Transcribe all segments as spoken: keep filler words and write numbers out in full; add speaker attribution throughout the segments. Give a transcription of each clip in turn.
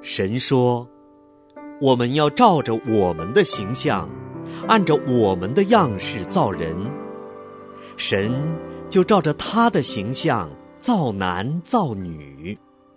Speaker 1: 神说，我们要照着我们的形象，按照我们的样式造人。神就照着他的形象造男造女。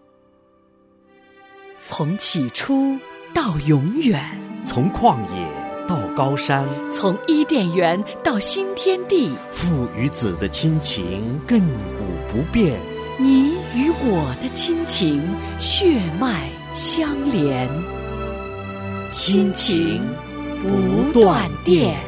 Speaker 2: 从起初到永远，
Speaker 1: 从旷野到高山，
Speaker 2: 从伊甸园到新天地，
Speaker 1: 父与子的亲情亘古不变，
Speaker 2: 你与我的亲情血脉相连，亲情不断电。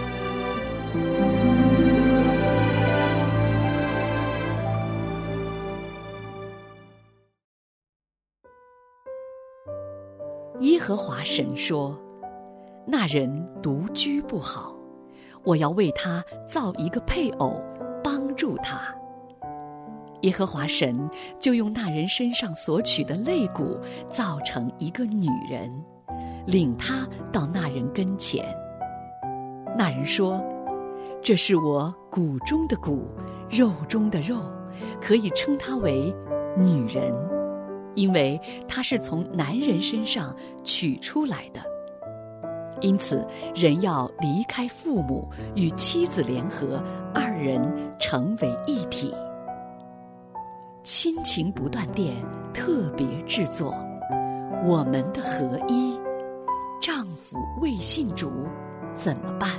Speaker 2: 耶和华神说，那人独居不好，我要为他造一个配偶，帮助他。耶和华神就用那人身上所取的肋骨造成一个女人，领他到那人跟前。那人说，这是我骨中的骨，肉中的肉，可以称她为女人，因为她是从男人身上取出来的。因此人要离开父母，与妻子联合，二人成为一体。亲情不断电特别制作，我们的合一。丈夫未信主怎么办？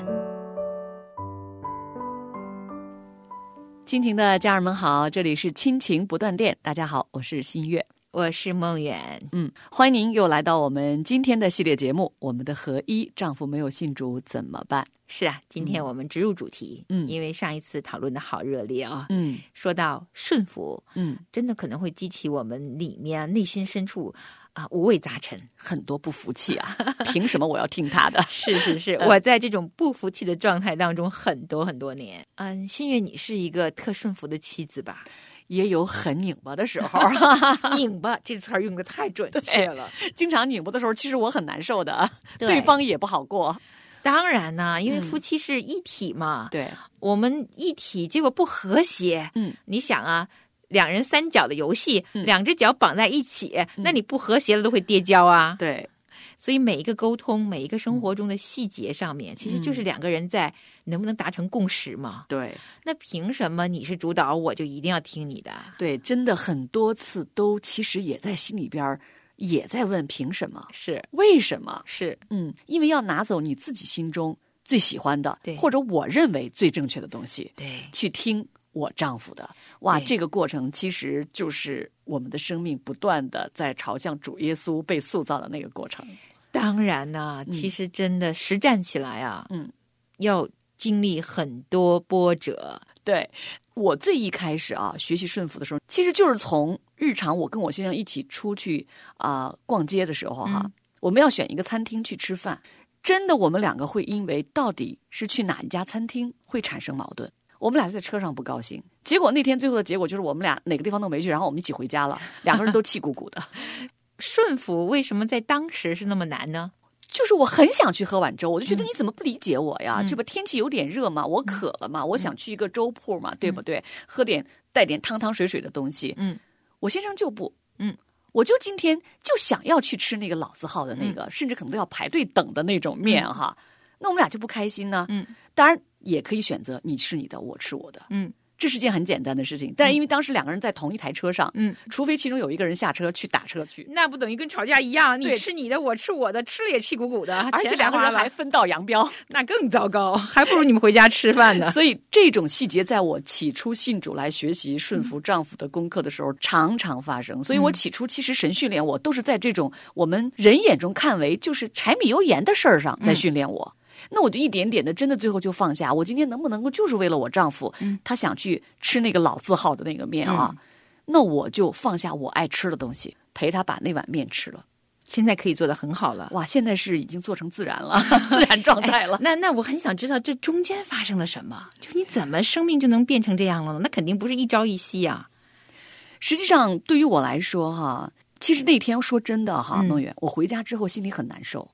Speaker 2: 亲情的家人们好，这里是亲情不断电。大家好，我是新月，
Speaker 3: 我是梦远。
Speaker 2: 嗯，欢迎您又来到我们今天的系列节目，我们的合一。丈夫没有信主怎么办？
Speaker 3: 是啊，今天我们直入主题。
Speaker 2: 嗯，
Speaker 3: 因为上一次讨论的好热烈啊。
Speaker 2: 嗯，
Speaker 3: 说到顺服，
Speaker 2: 嗯，
Speaker 3: 真的可能会激起我们里面内心深处啊五味杂陈，
Speaker 2: 很多不服气啊！凭什么我要听他的？
Speaker 3: 是是是，我在这种不服气的状态当中很多很多年。嗯，新月，你是一个特顺服的妻子吧？
Speaker 2: 也有很拧巴的时候。
Speaker 3: 拧巴这词儿用的太准确了。
Speaker 2: 经常拧巴的时候，其实我很难受的， 对,
Speaker 3: 对
Speaker 2: 方也不好过。
Speaker 3: 当然呢，因为夫妻是一体嘛。
Speaker 2: 嗯、对，
Speaker 3: 我们一体结果不和谐。
Speaker 2: 嗯，
Speaker 3: 你想啊，两人三角的游戏，
Speaker 2: 嗯、
Speaker 3: 两只脚绑在一起，嗯、那你不和谐了都会跌跤啊。
Speaker 2: 对，
Speaker 3: 所以每一个沟通，每一个生活中的细节上面，嗯、其实就是两个人在能不能达成共识嘛。
Speaker 2: 对，
Speaker 3: 那凭什么你是主导，我就一定要听你的？
Speaker 2: 对，真的很多次都其实也在心里边也在问凭什么，
Speaker 3: 是
Speaker 2: 为什么，
Speaker 3: 是
Speaker 2: 嗯，因为要拿走你自己心中最喜欢的，
Speaker 3: 对，
Speaker 2: 或者我认为最正确的东西，
Speaker 3: 对，
Speaker 2: 去听我丈夫的。哇，这个过程其实就是我们的生命不断的在朝向主耶稣被塑造的那个过程。
Speaker 3: 当然呢、啊，其实真的实战起来啊，
Speaker 2: 嗯，
Speaker 3: 要经历很多波折。
Speaker 2: 对，我最一开始啊学习顺服的时候，其实就是从日常我跟我先生一起出去啊、呃、逛街的时候哈、啊嗯，我们要选一个餐厅去吃饭，真的我们两个会因为到底是去哪一家餐厅会产生矛盾。我们俩就在车上不高兴，结果那天最后的结果就是我们俩哪个地方都没去，然后我们一起回家了，两个人都气鼓鼓的。
Speaker 3: 顺服为什么在当时是那么难呢？
Speaker 2: 就是我很想去喝碗粥，我就觉得你怎么不理解我呀？
Speaker 3: 嗯、
Speaker 2: 这不天气有点热嘛，我渴了嘛，嗯、我想去一个粥铺嘛，嗯、对不对？喝点带点汤汤水水的东西。
Speaker 3: 嗯，
Speaker 2: 我先生就不，
Speaker 3: 嗯，
Speaker 2: 我就今天就想要去吃那个老字号的那个，嗯、甚至可能都要排队等的那种面哈。嗯、那我们俩就不开心呢。
Speaker 3: 嗯，
Speaker 2: 当然也可以选择你吃你的，我吃我的。
Speaker 3: 嗯。
Speaker 2: 这是件很简单的事情，但是因为当时两个人在同一台车上，
Speaker 3: 嗯，
Speaker 2: 除非其中有一个人下车去打车去，
Speaker 3: 那不等于跟吵架一样？你吃你的，我吃我的，吃了也气鼓鼓的，
Speaker 2: 而且两个人还分道扬镳，
Speaker 3: 那更糟糕，还不如你们回家吃饭呢。
Speaker 2: 所以这种细节，在我起初信主来学习顺服丈夫的功课的时候，嗯、常常发生。所以我起初其实神训练我，都是在这种我们人眼中看为就是柴米油盐的事儿上在训练我。嗯，那我就一点点的真的最后就放下，我今天能不能够就是为了我丈夫、嗯、他想去吃那个老字号的那个面啊、嗯、那我就放下我爱吃的东西，陪他把那碗面吃了。
Speaker 3: 现在可以做得很好了。
Speaker 2: 哇，现在是已经做成自然了自然状态了、
Speaker 3: 哎、那那我很想知道这中间发生了什么，就你怎么生命就能变成这样了呢？那肯定不是一朝一夕啊。
Speaker 2: 实际上对于我来说哈，其实那天说真的哈，梦远、嗯、我回家之后心里很难受，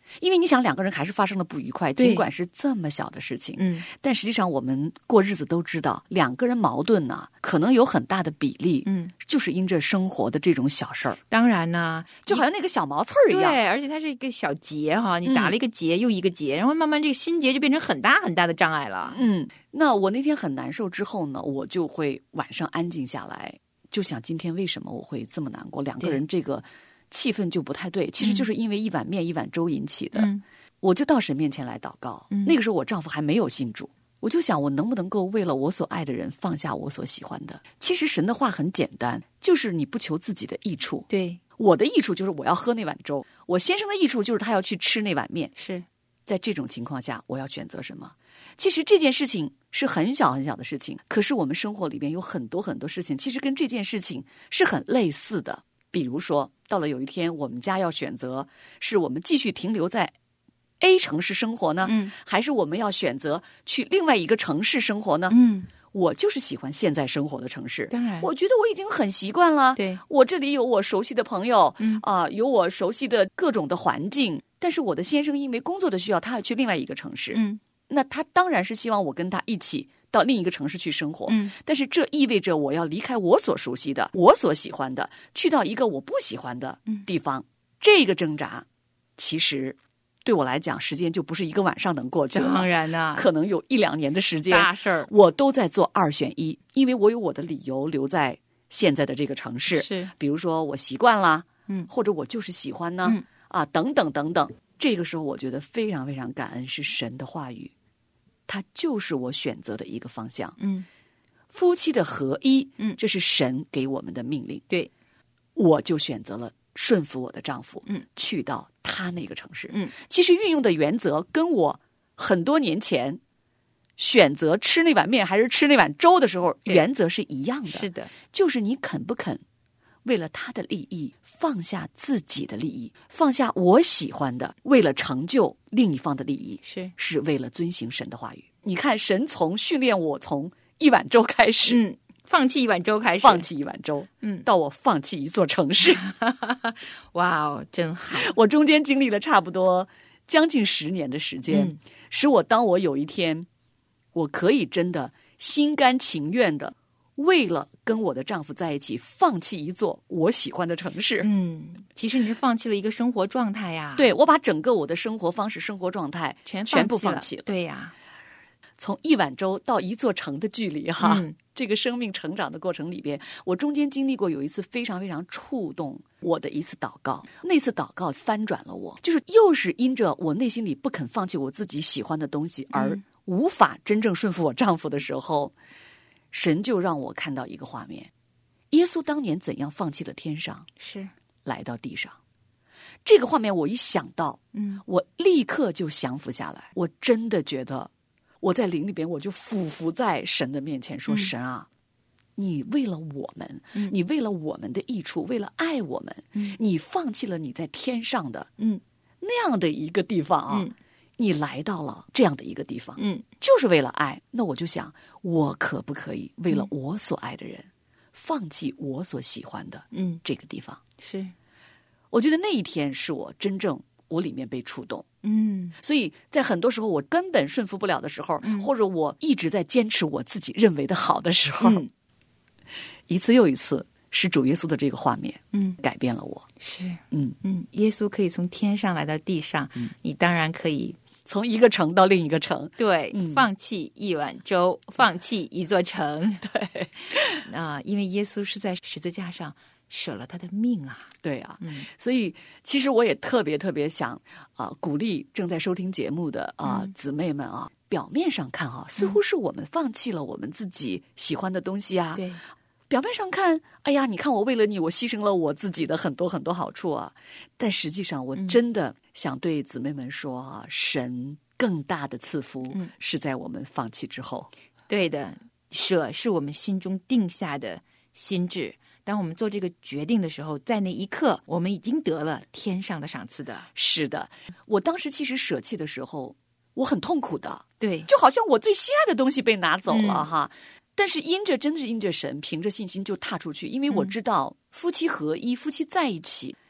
Speaker 2: 因为你想，两个人还是发生了不愉快，
Speaker 3: 对
Speaker 2: 尽管是这么小的事情，
Speaker 3: 嗯，
Speaker 2: 但实际上我们过日子都知道，两个人矛盾呢，可能有很大的比例，
Speaker 3: 嗯，
Speaker 2: 就是因着生活的这种小事儿，
Speaker 3: 当然呢，
Speaker 2: 就好像那个小毛刺儿一样。
Speaker 3: 对，而且它是一个小结哈，你打了一个结又一个结，然后慢慢这个心结就变成很大很大的障碍了。
Speaker 2: 嗯，那我那天很难受之后呢，我就会晚上安静下来，就想今天为什么我会这么难过？两个人这个气氛就不太对，其实就是因为一碗面一碗粥引起的。
Speaker 3: 嗯，
Speaker 2: 我就到神面前来祷告，
Speaker 3: 嗯
Speaker 2: 那个时候我丈夫还没有信主，我就想我能不能够为了我所爱的人放下我所喜欢的。其实神的话很简单，就是你不求自己的益处。
Speaker 3: 对，
Speaker 2: 我的益处就是我要喝那碗粥，我先生的益处就是他要去吃那碗面。
Speaker 3: 是
Speaker 2: 在这种情况下，我要选择什么？其实这件事情是很小很小的事情，可是我们生活里边有很多很多事情，其实跟这件事情是很类似的。比如说，到了有一天，我们家要选择，是我们继续停留在 A 城市生活呢，
Speaker 3: 嗯，
Speaker 2: 还是我们要选择去另外一个城市生活呢？
Speaker 3: 嗯，
Speaker 2: 我就是喜欢现在生活的城市，
Speaker 3: 当然
Speaker 2: 我觉得我已经很习惯了。
Speaker 3: 对，
Speaker 2: 我这里有我熟悉的朋友，
Speaker 3: 嗯
Speaker 2: 啊、有我熟悉的各种的环境。但是我的先生因为工作的需要，他要去另外一个城市，
Speaker 3: 嗯
Speaker 2: 那他当然是希望我跟他一起到另一个城市去生活。
Speaker 3: 嗯，
Speaker 2: 但是这意味着我要离开我所熟悉的、我所喜欢的，去到一个我不喜欢的地方。
Speaker 3: 嗯、
Speaker 2: 这个挣扎，其实对我来讲，时间就不是一个晚上能过去了，
Speaker 3: 当然啦，
Speaker 2: 可能有一两年的时间，
Speaker 3: 大事儿，
Speaker 2: 我都在做二选一，因为我有我的理由留在现在的这个城市，
Speaker 3: 是，
Speaker 2: 比如说我习惯了，
Speaker 3: 嗯，
Speaker 2: 或者我就是喜欢呢，
Speaker 3: 嗯、
Speaker 2: 啊，等等等等。这个时候，我觉得非常非常感恩，是神的话语，它就是我选择的一个方向。
Speaker 3: 嗯，
Speaker 2: 夫妻的合一，
Speaker 3: 嗯，
Speaker 2: 这是神给我们的命令。
Speaker 3: 对，
Speaker 2: 我就选择了顺服我的丈夫，
Speaker 3: 嗯，
Speaker 2: 去到他那个城市。
Speaker 3: 嗯，
Speaker 2: 其实运用的原则跟我很多年前选择吃那碗面还是吃那碗粥的时候，原则是一样的。
Speaker 3: 是的，
Speaker 2: 就是你肯不肯为了他的利益放下自己的利益，放下我喜欢的，为了成就另一方的利益，
Speaker 3: 是
Speaker 2: 是为了遵行神的话语。你看，神从训练我从一碗粥开始，
Speaker 3: 嗯，放弃一碗粥开始，
Speaker 2: 放弃一碗粥，
Speaker 3: 嗯，
Speaker 2: 到我放弃一座城市。
Speaker 3: 哇哦，真好！
Speaker 2: 我中间经历了差不多将近十年的时间，
Speaker 3: 嗯、
Speaker 2: 使我当我有一天，我可以真的心甘情愿的为了跟我的丈夫在一起，放弃一座我喜欢的城市。
Speaker 3: 嗯，其实你是放弃了一个生活状态呀。
Speaker 2: 对，我把整个我的生活方式、生活状态
Speaker 3: 全
Speaker 2: 全部放弃了。
Speaker 3: 对呀，
Speaker 2: 从一碗粥到一座城的距离，哈、
Speaker 3: 嗯，
Speaker 2: 这个生命成长的过程里边，我中间经历过有一次非常非常触动我的一次祷告。那次祷告翻转了我，就是又是因着我内心里不肯放弃我自己喜欢的东西，而无法真正顺服我丈夫的时候。嗯，神就让我看到一个画面，耶稣当年怎样放弃了天上，
Speaker 3: 是
Speaker 2: 来到地上。这个画面我一想到，
Speaker 3: 嗯，
Speaker 2: 我立刻就降服下来。我真的觉得我在灵里边，我就俯伏在神的面前说、嗯、神啊，你为了我们、嗯、你为了我们的益处，为了爱我们、嗯、你放弃了你在天上的嗯那样的一个地方啊、嗯，你来到了这样的一个地方，
Speaker 3: 嗯，
Speaker 2: 就是为了爱。那我就想，我可不可以为了我所爱的人，嗯、放弃我所喜欢的，嗯，这个地方？
Speaker 3: 是，
Speaker 2: 我觉得那一天是我真正我里面被触动，
Speaker 3: 嗯，
Speaker 2: 所以在很多时候我根本顺服不了的时候，
Speaker 3: 嗯、
Speaker 2: 或者我一直在坚持我自己认为的好的时候，
Speaker 3: 嗯、
Speaker 2: 一次又一次。是主耶稣的这个画面，
Speaker 3: 嗯，
Speaker 2: 改变了我。
Speaker 3: 是，
Speaker 2: 嗯
Speaker 3: 嗯，耶稣可以从天上来到地上，嗯，你当然可以
Speaker 2: 从一个城到另一个城，
Speaker 3: 对，
Speaker 2: 嗯、
Speaker 3: 放弃一碗粥，放弃一座城，
Speaker 2: 对，
Speaker 3: 啊、呃，因为耶稣是在十字架上舍了他的命啊，
Speaker 2: 对啊，
Speaker 3: 嗯，
Speaker 2: 所以其实我也特别特别想啊、呃，鼓励正在收听节目的啊、呃
Speaker 3: 嗯、
Speaker 2: 姊妹们啊，表面上看哈、啊，似乎是我们放弃了我们自己喜欢的东西啊，
Speaker 3: 对。
Speaker 2: 表面上看，哎呀，你看我为了你，我牺牲了我自己的很多很多好处啊。但实际上，我真的想对姊妹们说啊，嗯、神更大的赐福是在我们放弃之后。
Speaker 3: 嗯、对的，舍是我们心中定下的心志。当我们做这个决定的时候，在那一刻，我们已经得了天上的赏赐的。
Speaker 2: 是的，我当时其实舍弃的时候，我很痛苦的。
Speaker 3: 对，
Speaker 2: 就好像我最心爱的东西被拿走了、
Speaker 3: 嗯、
Speaker 2: 哈。但是因着真的是因着神，凭着信心就踏出去，因为我知道夫妻合一、嗯、夫妻在一起，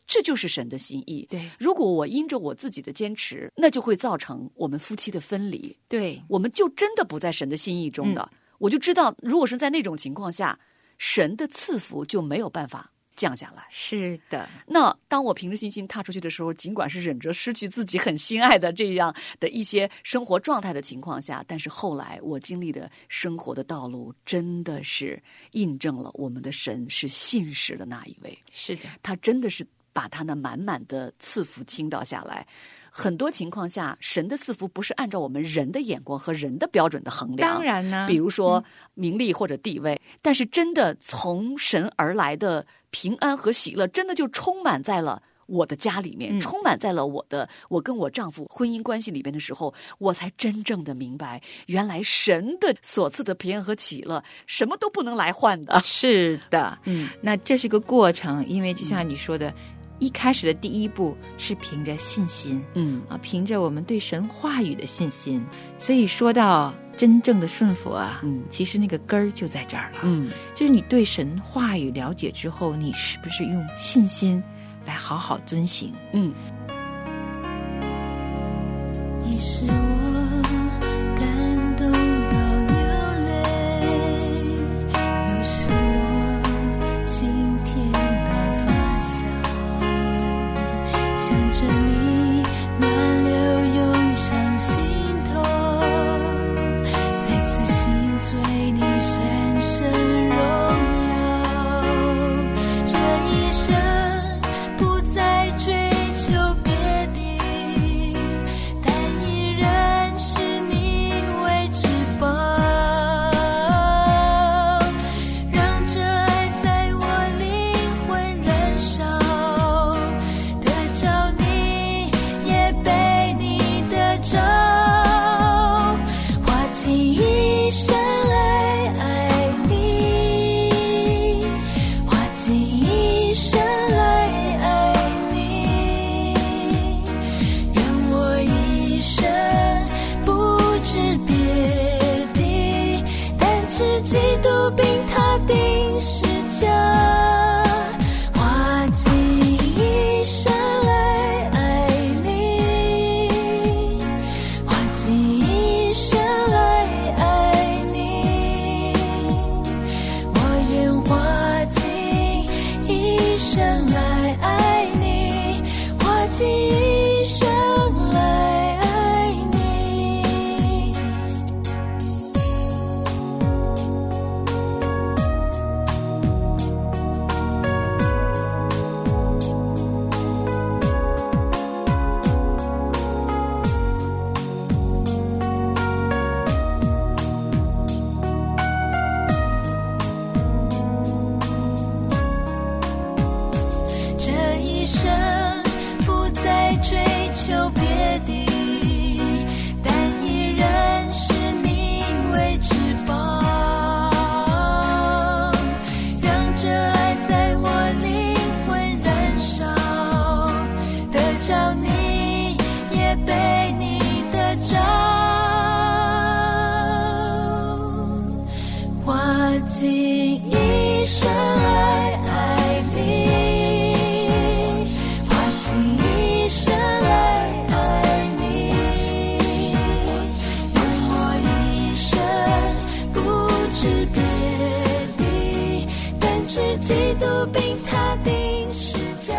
Speaker 2: 这就是神的心意。
Speaker 3: 对，
Speaker 2: 如果我因着我自己的坚持，那就会造成我们夫妻的分离。
Speaker 3: 对，
Speaker 2: 我们就真的不在神的心意中的。嗯、我就知道，如果是在那种情况下，神的赐福就没有办法降下来。
Speaker 3: 是的。
Speaker 2: 那当我凭着信心踏出去的时候，尽管是忍着失去自己很心爱的这样的一些生活状态的情况下，但是后来我经历的生活的道路真的是印证了我们的神是信实的那一位。
Speaker 3: 是的，
Speaker 2: 他真的是把他那满满的赐福倾倒下来。很多情况下，神的赐福不是按照我们人的眼光和人的标准的衡量。
Speaker 3: 当然呢，
Speaker 2: 比如说名利或者地位，嗯、但是真的从神而来的平安和喜乐，真的就充满在了我的家里面，
Speaker 3: 嗯、
Speaker 2: 充满在了我的我跟我丈夫婚姻关系里边的时候，我才真正的明白，原来神的所赐的平安和喜乐，什么都不能来换的。
Speaker 3: 是的，
Speaker 2: 嗯，
Speaker 3: 那这是个过程，因为就像你说的。嗯一开始的第一步是凭着信心，
Speaker 2: 嗯
Speaker 3: 啊，凭着我们对神话语的信心。所以说到真正的顺服啊，
Speaker 2: 嗯，
Speaker 3: 其实那个根儿就在这儿了，
Speaker 2: 嗯，
Speaker 3: 就是你对神话语了解之后，你是不是用信心来好好遵行？
Speaker 2: 嗯。
Speaker 4: 你是我感动到流泪，又是我心甜到发酵，想着你暖流涌上心头，再次心醉你神圣荣耀，这一生不再追求别的，但依然是你为至宝，让这爱在我灵魂燃烧，得着你也被你得着，花尽一生来爱你，花尽一生来爱你，愿我一生不知别的，但知基督并他定十架，花尽一生来爱你，花尽一生来爱你，我愿花尽一生来爱你，花尽一生来爱你。这一生不再追求别的，但依然是你为至宝，让这爱在我灵魂燃烧，得着你也被你得着，花尽一生来爱你，花尽一生来爱你，愿我一生不知别的，但知基督并他定十架，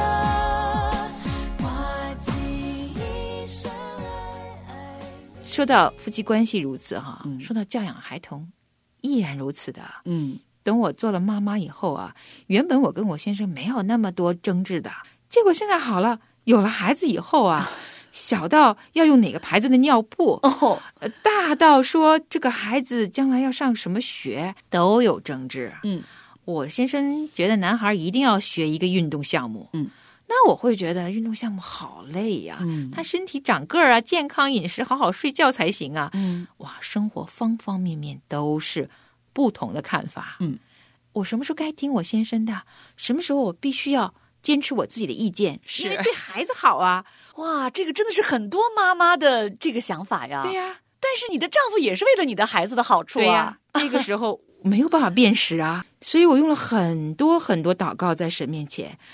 Speaker 4: 花尽一生来爱你。
Speaker 3: 说到夫妻关系如此哈，
Speaker 2: 嗯
Speaker 3: 说到教养孩童，依然如此的。
Speaker 2: 嗯
Speaker 3: 等我做了妈妈以后啊，原本我跟我先生没有那么多争执的，结果现在好了，有了孩子以后啊，小到要用哪个牌子的尿布，
Speaker 2: 哦，
Speaker 3: 呃大到说这个孩子将来要上什么学都有争执。
Speaker 2: 嗯
Speaker 3: 我先生觉得男孩一定要学一个运动项目，
Speaker 2: 嗯，
Speaker 3: 那我会觉得运动项目好累呀、
Speaker 2: 嗯
Speaker 3: 他身体长个儿啊，健康饮食，好好睡觉才行啊。
Speaker 2: 嗯
Speaker 3: 哇，生活方方面面都是不同的看法。
Speaker 2: 嗯，
Speaker 3: 我什么时候该听我先生的，什么时候我必须要坚持我自己的意见，
Speaker 2: 是
Speaker 3: 因为对孩子好啊。
Speaker 2: 哇，这个真的是很多妈妈的这个想法呀。
Speaker 3: 对呀、
Speaker 2: 但是你的丈夫也是为了你的孩子的好处
Speaker 3: 对呀、
Speaker 2: 啊。
Speaker 3: 这个时候没有办法辨识啊，所以我用了很多很多祷告在神面前，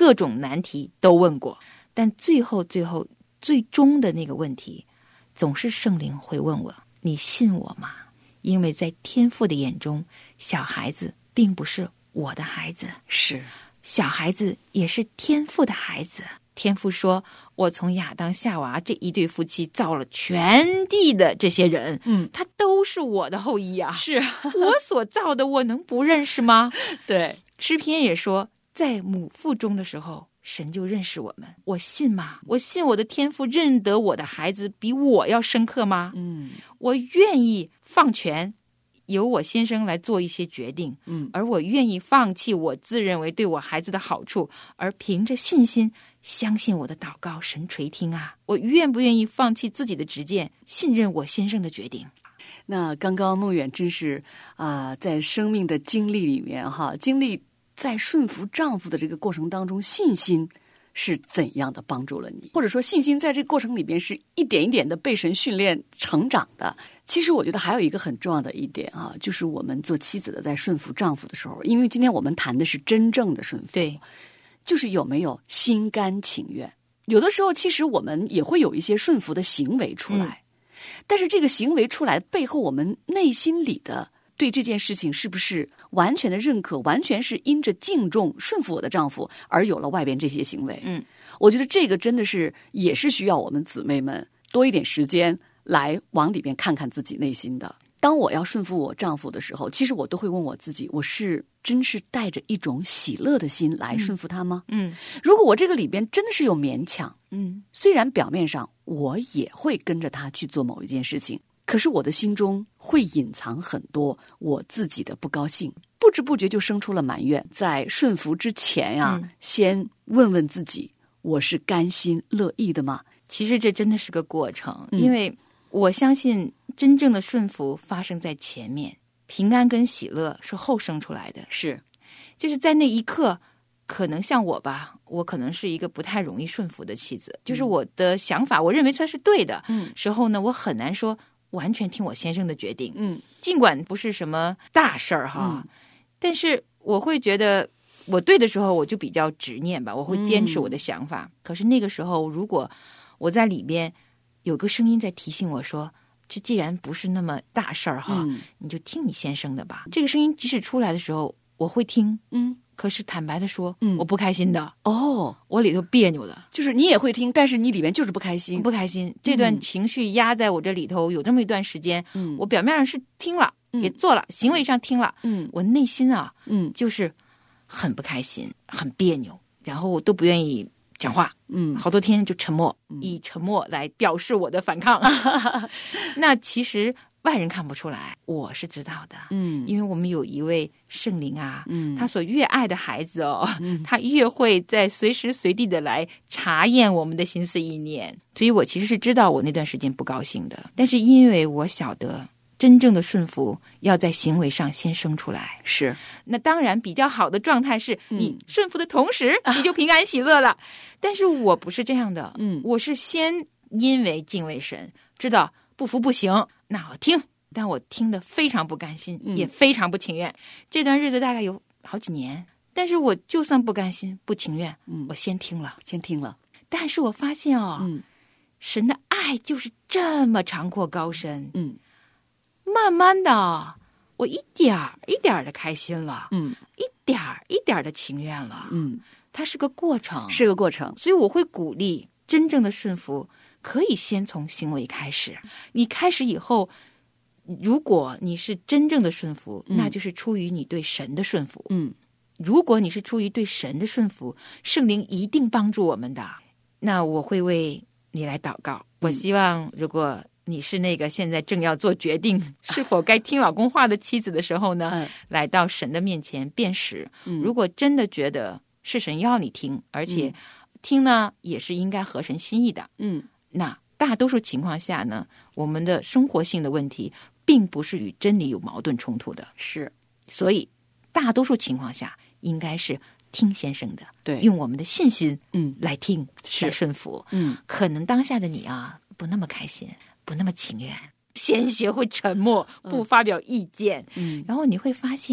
Speaker 3: 各种难题都问过，但最后最后最终的那个问题，总是圣灵会问我：你信我吗？因为在天父的眼中，小孩子并不是我的孩子，
Speaker 2: 是
Speaker 3: 小孩子也是天父的孩子。天父说，我从亚当夏娃这一对夫妻造了全地的这些人，
Speaker 2: 嗯，
Speaker 3: 他都是我的后裔啊，
Speaker 2: 是
Speaker 3: 我所造的，我能不认识吗？
Speaker 2: 对，
Speaker 3: 诗篇也说，在母腹中的时候，神就认识我们。我信吗？我信我的天父认得我的孩子比我要深刻吗？
Speaker 2: 嗯，
Speaker 3: 我愿意放权，由我先生来做一些决定，
Speaker 2: 嗯，
Speaker 3: 而我愿意放弃我自认为对我孩子的好处，而凭着信心相信我的祷告神垂听啊！我愿不愿意放弃自己的执见，信任我先生的决定？
Speaker 2: 那刚刚梦远真是啊、呃，在生命的经历里面哈，经历在顺服丈夫的这个过程当中，信心是怎样的帮助了你，或者说信心在这个过程里边是一点一点的被神训练成长的。其实我觉得还有一个很重要的一点啊，就是我们做妻子的在顺服丈夫的时候，因为今天我们谈的是真正的顺服，
Speaker 3: 对，
Speaker 2: 就是有没有心甘情愿。有的时候其实我们也会有一些顺服的行为出来、嗯、但是这个行为出来背后，我们内心里的对这件事情是不是完全的认可，完全是因着敬重顺服我的丈夫而有了外边这些行为。
Speaker 3: 嗯，
Speaker 2: 我觉得这个真的是也是需要我们姊妹们多一点时间来往里边看看自己内心的。当我要顺服我丈夫的时候，其实我都会问我自己，我是真是带着一种喜乐的心来顺服他吗？
Speaker 3: 嗯，
Speaker 2: 如果我这个里边真的是有勉强，
Speaker 3: 嗯，
Speaker 2: 虽然表面上我也会跟着他去做某一件事情，可是我的心中会隐藏很多我自己的不高兴，不知不觉就生出了埋怨。在顺服之前呀、啊嗯，先问问自己，我是甘心乐意的吗？
Speaker 3: 其实这真的是个过程、
Speaker 2: 嗯、
Speaker 3: 因为我相信真正的顺服发生在前面，平安跟喜乐是后生出来的。
Speaker 2: 是，
Speaker 3: 就是在那一刻，可能像我吧，我可能是一个不太容易顺服的妻子，就是我的想法，我认为它是对的，嗯，时候呢，我很难说完全听我先生的决定，
Speaker 2: 嗯，
Speaker 3: 尽管不是什么大事儿哈、
Speaker 2: 嗯，
Speaker 3: 但是我会觉得我对的时候，我就比较执念吧，我会坚持我的想法。嗯、可是那个时候，如果我在里边有个声音在提醒我说，这既然不是那么大事儿哈、嗯，你就听你先生的吧。这个声音即使出来的时候，我会听，
Speaker 2: 嗯，
Speaker 3: 可是坦白的说，
Speaker 2: 嗯，
Speaker 3: 我不开心的
Speaker 2: 哦，
Speaker 3: 我里头别扭的，
Speaker 2: 就是你也会听，但是你里面就是不开心，
Speaker 3: 不开心。这段情绪压在我这里头、嗯、有这么一段时间，嗯，我表面上是听了、嗯，也做了，行为上听了，嗯，我内心啊，嗯，就是很不开心，很别扭，然后我都不愿意讲话，嗯，好多天就沉默、嗯，以沉默来表示我的反抗。那其实外人看不出来，我是知道的，嗯，因为我们有一位圣灵啊，嗯，他所越爱的孩子哦，嗯，他越会在随时随地的来查验我们的心思意念，所以我其实是知道我那段时间不高兴的，但是因为我晓得真正的顺服要在行为上先生出来，
Speaker 2: 是。
Speaker 3: 那当然比较好的状态是你顺服的同时、嗯、你就平安喜乐了。但是我不是这样的，嗯，我是先因为敬畏神，知道不服不行，那我听，但我听得非常不甘心、嗯、也非常不情愿。这段日子大概有好几年，但是我就算不甘心不情愿、嗯、我先听了
Speaker 2: 先听了。
Speaker 3: 但是我发现哦、嗯，神的爱就是这么长阔高深，嗯，慢慢的我一点儿一点儿的开心了，嗯，一点儿一点儿的情愿了，嗯，它是个过程，
Speaker 2: 是个过程，
Speaker 3: 所以我会鼓励真正的顺服可以先从行为开始。你开始以后，如果你是真正的顺服、嗯、那就是出于你对神的顺服，嗯，如果你是出于对神的顺服，圣灵一定帮助我们的。那我会为你来祷告，我希望如果你是那个现在正要做决定是否该听老公话的妻子的时候呢、嗯、来到神的面前辨识、嗯、如果真的觉得是神要你听，而且听呢、嗯、也是应该合神心意的，嗯，那大多数情况下呢，我们的生活性的问题并不是与真理有矛盾冲突的，
Speaker 2: 是，
Speaker 3: 所以大多数情况下应该是听先生的，
Speaker 2: 对，
Speaker 3: 用我们的信心嗯来听，来顺服，
Speaker 2: 嗯，
Speaker 3: 可能当下的你啊不那么开心，不那么情愿，先学会沉默，不发表意见，嗯，然后你会发现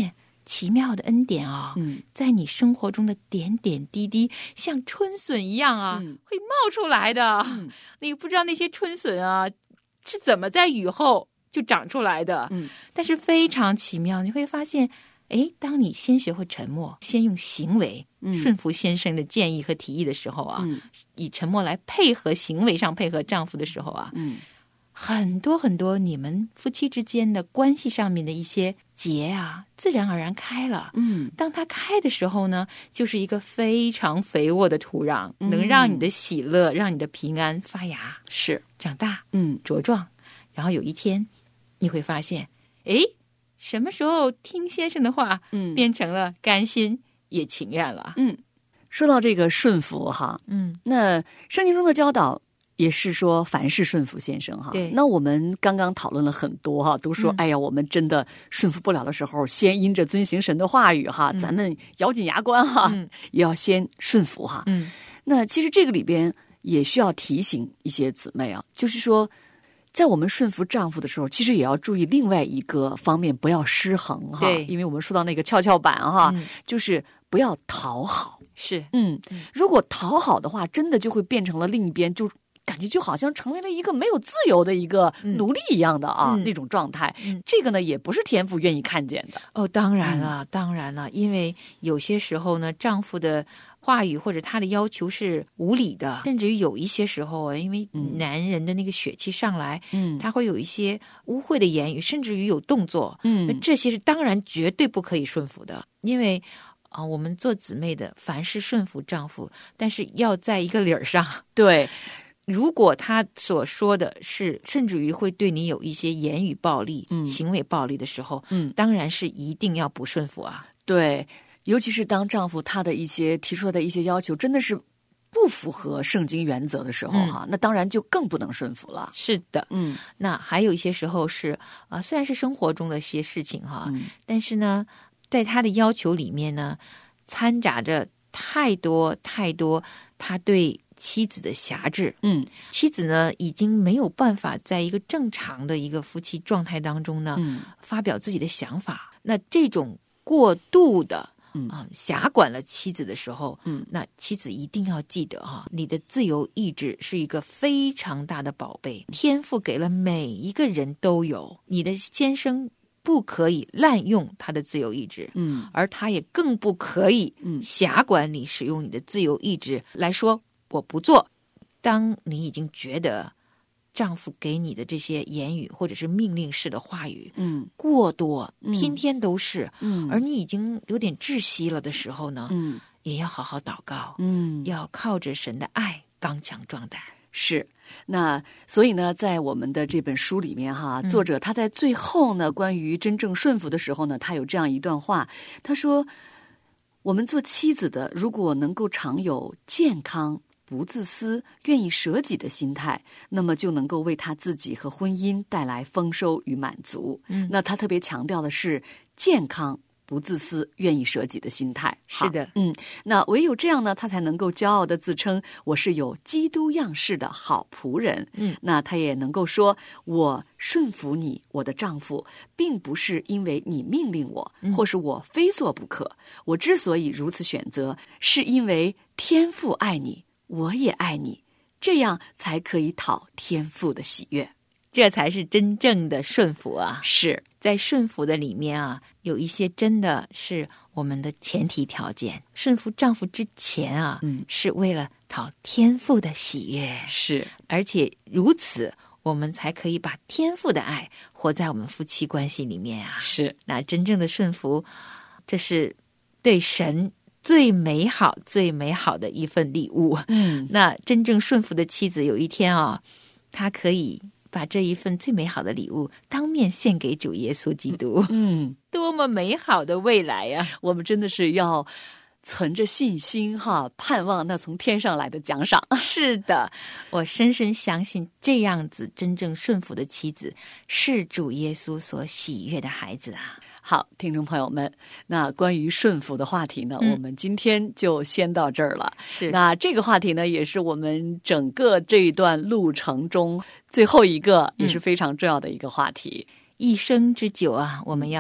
Speaker 3: 奇妙的恩典啊、哦
Speaker 2: 嗯，
Speaker 3: 在你生活中的点点滴滴，像春笋一样啊，
Speaker 2: 嗯、
Speaker 3: 会冒出来的。
Speaker 2: 嗯、
Speaker 3: 你不知道那些春笋啊是怎么在雨后就长出来的，
Speaker 2: 嗯，
Speaker 3: 但是非常奇妙。你会发现，哎，当你先学会沉默，先用行为顺服先生的建议和提议的时候啊，
Speaker 2: 嗯、
Speaker 3: 以沉默来配合行为上配合丈夫的时候啊，
Speaker 2: 嗯。
Speaker 3: 很多很多你们夫妻之间的关系上面的一些结啊，自然而然开了。
Speaker 2: 嗯，
Speaker 3: 当它开的时候呢，就是一个非常肥沃的土壤，
Speaker 2: 嗯、
Speaker 3: 能让你的喜乐、让你的平安发芽，
Speaker 2: 是
Speaker 3: 长大，
Speaker 2: 嗯，
Speaker 3: 茁壮。然后有一天，你会发现，哎，什么时候听先生的话，
Speaker 2: 嗯，
Speaker 3: 变成了甘心也情愿了。
Speaker 2: 嗯，说到这个顺服哈，
Speaker 3: 嗯，
Speaker 2: 那圣经中的教导也是说凡事顺服先生哈。
Speaker 3: 对，
Speaker 2: 那我们刚刚讨论了很多哈，都说、嗯、哎呀，我们真的顺服不了的时候，先因着遵行神的话语哈，嗯、咱们咬紧牙关哈，
Speaker 3: 嗯、
Speaker 2: 也要先顺服哈。
Speaker 3: 嗯，
Speaker 2: 那其实这个里边也需要提醒一些姊妹啊，就是说，在我们顺服丈夫的时候，其实也要注意另外一个方面，不要失衡哈。
Speaker 3: 对，
Speaker 2: 因为我们说到那个跷跷板哈，
Speaker 3: 嗯、
Speaker 2: 就是不要讨好。
Speaker 3: 是，
Speaker 2: 嗯，如果讨好的话，真的就会变成了另一边就。感觉就好像成为了一个没有自由的一个奴隶一样的啊、
Speaker 3: 嗯、
Speaker 2: 那种状态、
Speaker 3: 嗯，
Speaker 2: 这个呢也不是天父愿意看见的。
Speaker 3: 哦，当然了，嗯、当然了，因为有些时候呢，丈夫的话语或者他的要求是无理的，甚至于有一些时候啊，因为男人的那个血气上来，
Speaker 2: 嗯，
Speaker 3: 他会有一些污秽的言语，甚至于有动作，
Speaker 2: 嗯，
Speaker 3: 那这些是当然绝对不可以顺服的，因为。啊，我们做姊妹的，凡事顺服丈夫，但是要在一个理儿上。
Speaker 2: 对，
Speaker 3: 如果他所说的是，甚至于会对你有一些言语暴力、
Speaker 2: 嗯、
Speaker 3: 行为暴力的时候，
Speaker 2: 嗯，
Speaker 3: 当然是一定要不顺服啊。
Speaker 2: 对，尤其是当丈夫他的一些提出来的一些要求，真的是不符合圣经原则的时候哈、嗯，那当然就更不能顺服了。
Speaker 3: 是的，
Speaker 2: 嗯，
Speaker 3: 那还有一些时候是啊、呃，虽然是生活中的一些事情哈，
Speaker 2: 嗯、
Speaker 3: 但是呢。在他的要求里面呢，掺杂着太多太多他对妻子的辖制。
Speaker 2: 嗯，
Speaker 3: 妻子呢已经没有办法在一个正常的一个夫妻状态当中呢，
Speaker 2: 嗯、
Speaker 3: 发表自己的想法。那这种过度的
Speaker 2: 嗯
Speaker 3: 啊辖管了妻子的时候，
Speaker 2: 嗯，
Speaker 3: 那妻子一定要记得哈、啊，你的自由意志是一个非常大的宝贝，天父给了每一个人都有，你的先生。不可以滥用他的自由意志，
Speaker 2: 嗯，
Speaker 3: 而他也更不可以辖管你使用你的自由意志来说我不做。当你已经觉得丈夫给你的这些言语或者是命令式的话语，
Speaker 2: 嗯，
Speaker 3: 过多，
Speaker 2: 嗯、
Speaker 3: 天天都是，
Speaker 2: 嗯，
Speaker 3: 而你已经有点窒息了的时候呢，
Speaker 2: 嗯，
Speaker 3: 也要好好祷告，
Speaker 2: 嗯，
Speaker 3: 要靠着神的爱刚强壮胆。
Speaker 2: 是，那所以呢，在我们的这本书里面哈，作者他在最后呢，关于真正顺服的时候呢，他有这样一段话，他说：“我们做妻子的，如果能够常有健康、不自私、愿意舍己的心态，那么就能够为他自己和婚姻带来丰收与满足。”嗯，那他特别强调的是健康。不自私、愿意舍己的心态。
Speaker 3: 是的，
Speaker 2: 嗯，那唯有这样呢，他才能够骄傲地自称我是有基督样式的好仆人。
Speaker 3: 嗯，
Speaker 2: 那他也能够说，我顺服你，我的丈夫，并不是因为你命令我，或是我非做不可。嗯、我之所以如此选择，是因为天父爱你，我也爱你，这样才可以讨天父的喜悦。
Speaker 3: 这才是真正的顺服啊！
Speaker 2: 是
Speaker 3: 在顺服的里面啊，有一些真的是我们的前提条件。顺服丈夫之前啊，
Speaker 2: 嗯，
Speaker 3: 是为了讨天父的喜悦，
Speaker 2: 是，
Speaker 3: 而且如此，我们才可以把天父的爱活在我们夫妻关系里面啊。
Speaker 2: 是，
Speaker 3: 那真正的顺服，这是对神最美好、最美好的一份礼物。
Speaker 2: 嗯，
Speaker 3: 那真正顺服的妻子，有一天啊，她可以。把这一份最美好的礼物当面献给主耶稣基督，
Speaker 2: 嗯，
Speaker 3: 多么美好的未来呀、啊！
Speaker 2: 我们真的是要存着信心哈，盼望那从天上来的奖赏。
Speaker 3: 是的，我深深相信这样子真正顺服的妻子是主耶稣所喜悦的孩子啊。
Speaker 2: 好，听众朋友们，那关于顺服的话题呢、嗯、我们今天就先到这儿了。
Speaker 3: 是，
Speaker 2: 那这个话题呢也是我们整个这一段路程中最后一个、嗯、也是非常重要的一个话题。
Speaker 3: 一生之久啊，我们要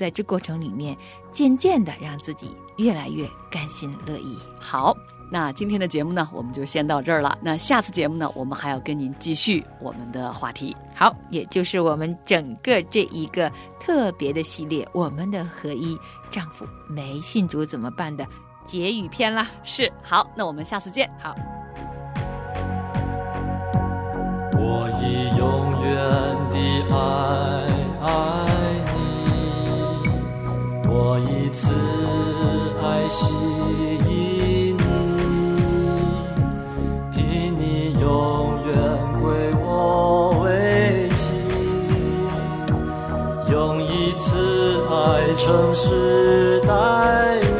Speaker 3: 在这过程里面，渐渐的让自己越来越甘心乐意。
Speaker 2: 好，那今天的节目呢，我们就先到这儿了。那下次节目呢，我们还要跟您继续我们的话题。
Speaker 3: 好，也就是我们整个这一个特别的系列，我们的合一，丈夫没信主怎么办的结语篇啦。
Speaker 2: 是，好，那我们下次见。
Speaker 3: 好。
Speaker 5: 我以永远的爱爱你，我以慈爱吸引你，凭你永远归我为妻，用以慈爱诚实待你。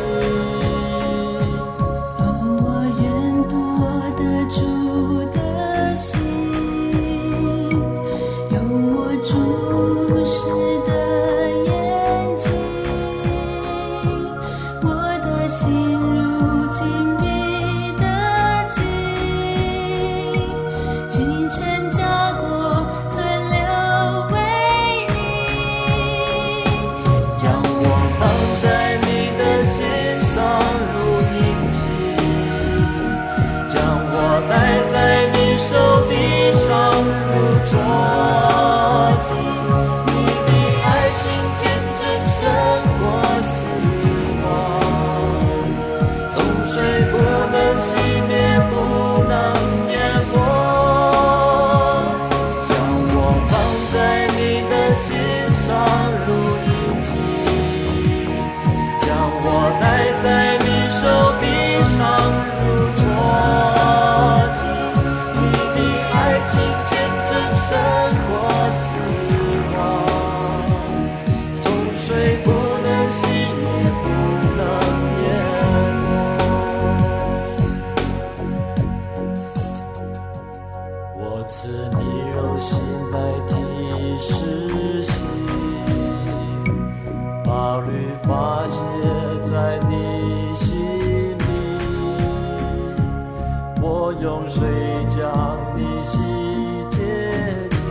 Speaker 5: 用水将你洗洁净，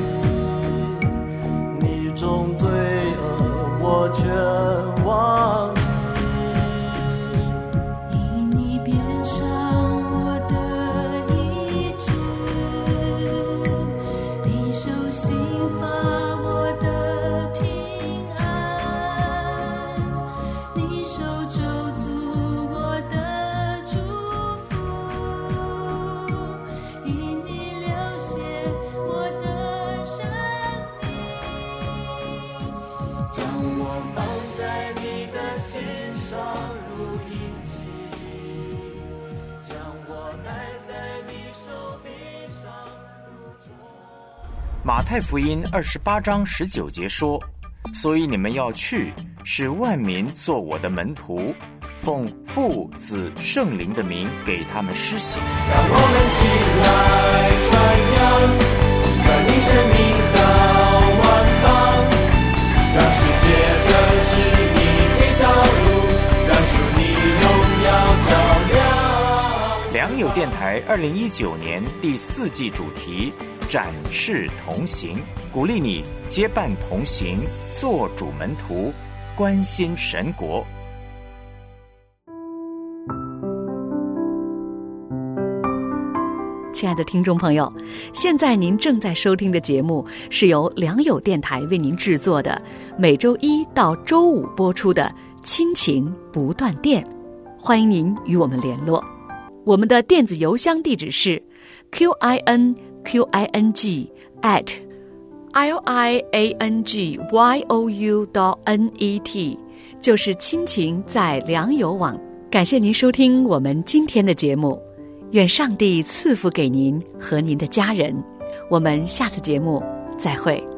Speaker 5: 你种罪恶我全忘记，
Speaker 4: 以你变上我的意志，你手心发我的平安，你手肘足我的祝福，以你流血我的生命，将我放在你的心上如印记，将我戴在你手臂上如镯。
Speaker 6: 马太福音二十八章十九节说：所以你们要去，使万民做我的门徒，奉父子圣灵的名给他们施洗。
Speaker 5: 让我们起来传扬，传你生命到万邦，让世界都知你的道路，让主你荣耀照亮。
Speaker 6: 良友电台二零一九年第四季主题展翅同行，鼓励你结伴同行，做主门徒，关心神国。
Speaker 2: 亲爱的听众朋友，现在您正在收听的节目是由良友电台为您制作的，每周一到周五播出的亲情不断电，欢迎您与我们联络。我们的电子邮箱地址是 q i n q i n g at l i a n g y o u dot n e t， 就是亲情在良友网。感谢您收听我们今天的节目，愿上帝赐福给您和您的家人。我们下次节目再会。